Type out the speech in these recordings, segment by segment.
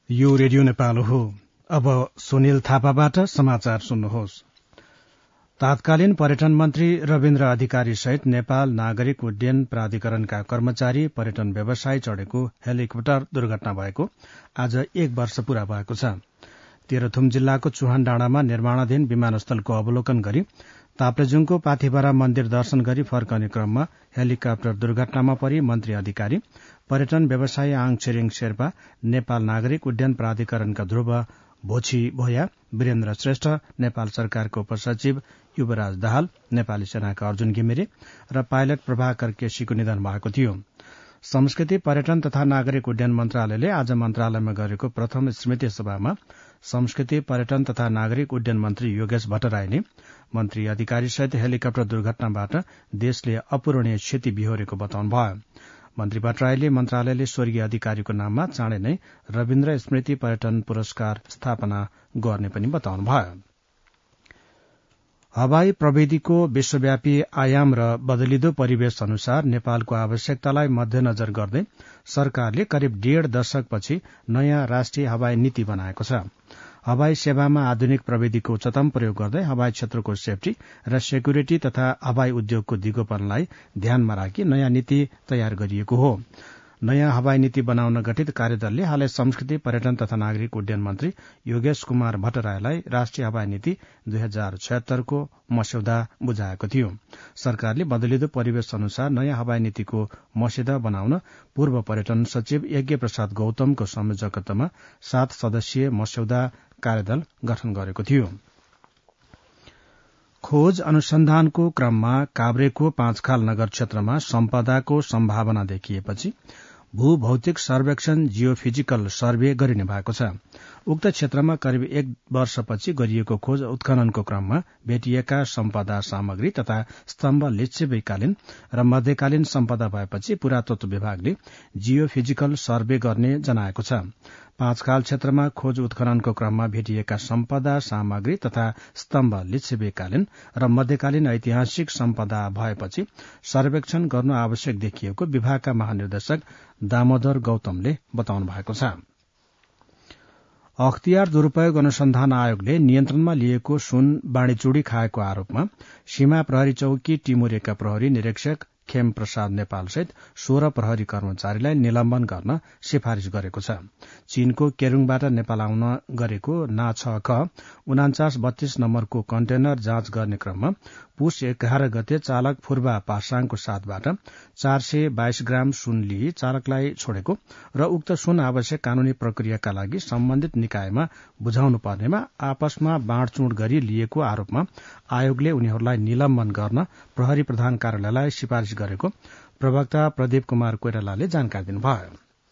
यो रेडियो नेपाल हो। अब सुनिल थापाबाट समाचार सुन्नुहोस्। तात्कालीन पर्यटन मन्त्री रविन्द्र अधिकारी सहित नेपाल नागरिक उड्डयन प्राधिकरणका कर्मचारी पर्यटन व्यवसाय चढ़ेको हेलिकप्टर दुर्घटना भएको आज 1 वर्ष पूरा भएको छ। तेह्रथुम जिल्लाको चुहान डाँडामा निर्माणाधीन विमानस्थलको अवलोकन गरी ताप्लेजुङको पाथिभरा मन्दिर दर्शन गरी फर्कने क्रममा हेलिकप्टर दुर्घटनामा परि मन्त्री अधिकारी पर्यटन व्यवसायी आङ छिरिङ शेर्पा, नेपाल नागरिक उड्डयन प्राधिकरणका ध्रुव भोछी भोया, वीरेन्द्र श्रेष्ठ, नेपाल सरकारको उपसचिव युवराज दाहाल, नेपाली सेनाका अर्जुन घिमिरे र पाइलट प्रभाकर केसीको निधन भएको थियो। संस्कृति पर्यटन तथा नागरिक उड्डयन मन्त्रालयले आज मन्त्रालयमा गरेको प्रथम स्मृति सभामा संस्कृति पर्यटन तथा नागरिक उड्डयन मन्त्री योगेश भट्टराईले मन्त्री अधिकारी सहित हेलिकप्टर दुर्घटनाबाट देशले अपूरणीय क्षति बिहोरेको बताउनुभयो। मन्त्री भट्टराईले मन्त्रालयले स्वर्गीय अधिकारीको नाममा चाँडै नै रविन्द्र स्मृति पर्यटन पुरस्कार स्थापना गर्ने पनि बताउनुभयो। हवाई प्रविधिको विश्वव्यापी आयाम र बदलिदो परिवेश अनुसार नेपालको आवश्यकतालाई मध्यनजर गर्दै सरकारले करिब 1.5 दशकपछि नयाँ राष्ट्रिय हवाई नीति बनाएको छ। हवाई सेवामा आधुनिक प्रविधिको उच्चतम प्रयोग गर्दै हवाई क्षेत्रको सेफ्टी र सेक्युरिटी तथा हवाई उद्योगको दिगोपनलाई ध्यानमा राखी नयाँ नीति तयार गरिएको हो। नयाँ हवाई नीति बनाउन गठित कार्यदलले हालै संस्कृति पर्यटन तथा नागरिक उड्डयन मन्त्री योगेश कुमार भट्टराईलाई राष्ट्रिय हवाई नीति 2076 को मस्यौदा बुझाएको थियो। सरकारले बदलिदो परिवेश अनुसार नयाँ हवाई नीतिको मस्यौदा बनाउन पूर्व पर्यटन सचिव यज्ञ प्रसाद गौतमको संयोजकत्वमा 7 सदस्यीय मस्यौदा कार्यदल गठन गरेको थियो। खोज अनुसन्धानको क्रममा काभ्रेको पाँचखाल नगर क्षेत्रमा सम्पदाको सम्भावना देखिएपछि भूभौतिक सर्वेक्षण जियोफिजिकल सर्वे गरिने भएको छ। उक्त क्षेत्रमा करिब 1 वर्षपछि गरिएको खोज उत्खननको क्रममा भेटिएका सम्पदा सामग्री तथा स्तम्भ लिच्छवीकालीन र मध्यकालीन सम्पदा भएपछि पुरातत्व विभागले जियोफिजिकल सर्वे गर्ने जनाएको छ। पाँचखाल क्षेत्रमा खोज उत्खननको क्रममा भेटिएका सम्पदा सामग्री तथा स्तम्भ लिच्छवीकालीन र मध्यकालीन ऐतिहासिक सम्पदा भएपछि सर्वेक्षण गर्नु आवश्यक देखिएको विभागका महानिर्देशक दामोदर गौतमले बताउनु भएको छ। अख्तियार दुरूपयोग अनुसन्धान आयोगले नियन्त्रणमा लिएको सुन बाँडीचुडी खाएको आरोपमा सीमा प्रहरी चौकी टिमुरेका प्रहरी निरीक्षक खेम प्रसाद नेपाल सहित 16 प्रहरी कर्मचारीलाई निलम्बन गर्न सिफारिश गरेको छ। चीनको केरुङबाट नेपाल आउन गरेको ना 6 ख 4932 नम्बरको कन्टेनर जाँच गर्ने क्रममा पुष 11 गते चालक फुर्बा पासाङको साथबाट 422 ग्राम सुन लिई चालकलाई छोडेको र उक्त सुन आवश्यक कानूनी प्रक्रियाका लागि सम्बन्धित निकायमा बुझाउनु पर्नेमा आपसमा बाँडचुँड गरी लिएको आरोपमा आयोगले उनीहरूलाई निलम्बन गर्न प्रहरी प्रधान कार्यालयलाई सिफारिश गरेको प्रवक्ता प्रदीप कुमार कोइरालाले जानकारी दिनुभयो।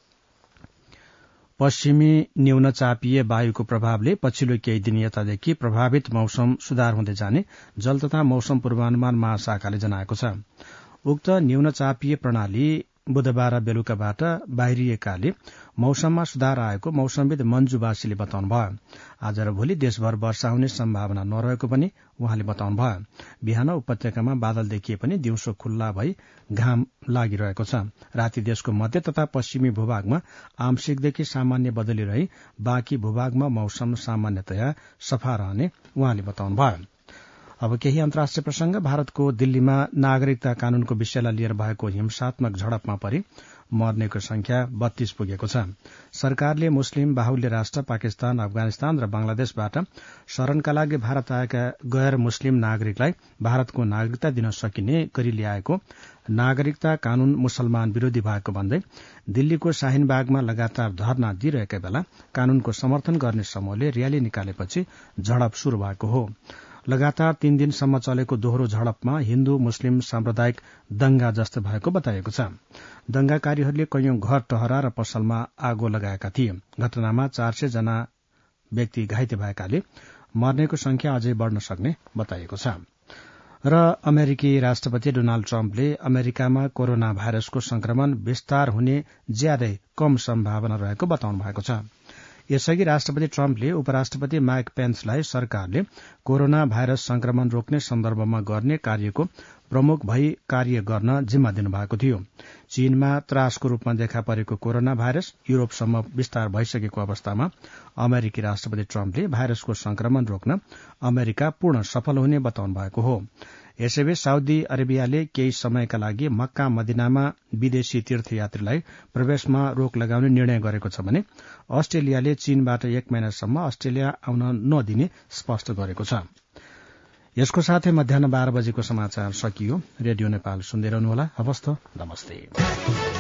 पश्चिमी न्यूनचापीय वायुको प्रभावले पछिल्लो केही दिन यतादेखि प्रभावित मौसम सुधार हुँदै जाने जल तथा मौसम पूर्वानुमान महाशाखाले जनाएको छ। उक्त न्यूनचापीय प्रणाली बुधबार बेलुकाबाट बाहिरिएकाले मौसममा सुधार आएको मौसमविद मन्जु बासीले बताउनुभयो। आज र भोलि देशभर वर्षा हुने सम्भावना नरहेको पनि उहाँले बताउनुभयो। बिहान उपत्यकामा बादल देखिए पनि दिउँसो खुल्ला भई घाम लागिरहेको छ। राति देशको मध्य तथा पश्चिमी भूभागमा आंशिकदेखि सामान्य बदली रही बाँकी भूभागमा मौसम सामान्यतया सफा रहने उहाँले बताउनुभयो। अब केही अन्तर्राष्ट्रिय प्रसंग। भारतको दिल्लीमा नागरिकता कानूनको विषयलाई लिएर भएको हिंसात्मक झडपमा परि मर्नेको संख्या 32 पुगेको छ। सरकारले मुस्लिम बाहुल्य राष्ट्र पाकिस्तान, अफगानिस्तान र बंगलादेशबाट शरणका लागि भारत आएका गैर मुस्लिम नागरिकलाई भारतको नागरिकता दिन सकिने गरी ल्याएको नागरिकता कानून मुसलमान विरोधी भएको भन्दै दिल्लीको शाहीनबागमा लगातार धरना दिइरहेका बेला कानूनको समर्थन गर्ने समूहले र्याली निकालेपछि झडप शुरू भएको हो। लगातार 3 दिनसम्म चलेको दोहोरो झडपमा हिन्दू मुस्लिम साम्प्रदायिक दंगा जस्तो भएको बताइएको छ। दंगाकारीहरूले कैयौं घर टहरा र पसलमा आगो लगाएका थिए। घटनामा 400 जना व्यक्ति घाइते भएकाले मर्नेको संख्या अझै बढ़न सक्ने बताइएको छ। र अमेरिकी राष्ट्रपति डोनाल्ड ट्रम्पले अमेरिकामा कोरोना भाइरसको संक्रमण विस्तार हुने ज्यादै कम सम्भावना रहेको बताउनु भएको छ। यसअघि राष्ट्रपति ट्रम्पले उपराष्ट्रपति माइक पेन्सलाई सरकारले कोरोना भाइरस संक्रमण रोक्ने सन्दर्भमा गर्ने कार्यको प्रमुख भई कार्य गर्न जिम्मा दिनुभएको थियो। चीनमा त्रासको रूपमा देखा परेको कोरोना भाइरस युरोपसम्म विस्तार भइसकेको अवस्थामा अमेरिकी राष्ट्रपति ट्रम्पले भाइरसको संक्रमण रोक्न अमेरिका पूर्ण सफल हुने बताउनु भएको हो। यसैबीच साउदी अरेबियाले केही समयका लागि मक्का मदिनामा विदेशी तीर्थयात्रीलाई प्रवेशमा रोक लगाउने निर्णय गरेको छ भने अस्ट्रेलियाले चीनबाट 1 महिनासम्म अस्ट्रेलिया आउन नदिने स्पष्ट गरेको छ। यसको साथै मध्याह्न 12 बजेको समाचार सकियो। रेडियो नेपाल सुन्दै रहनुहोला। हवस् त, नमस्ते।